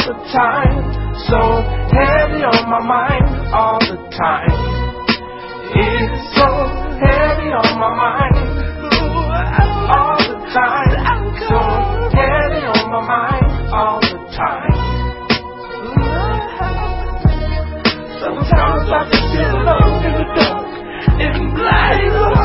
the time, so heavy on my mind all the time. It's so heavy on my mind all the time, so heavy on my mind all the time. Sometimes I just feel alone in the dark, in blind.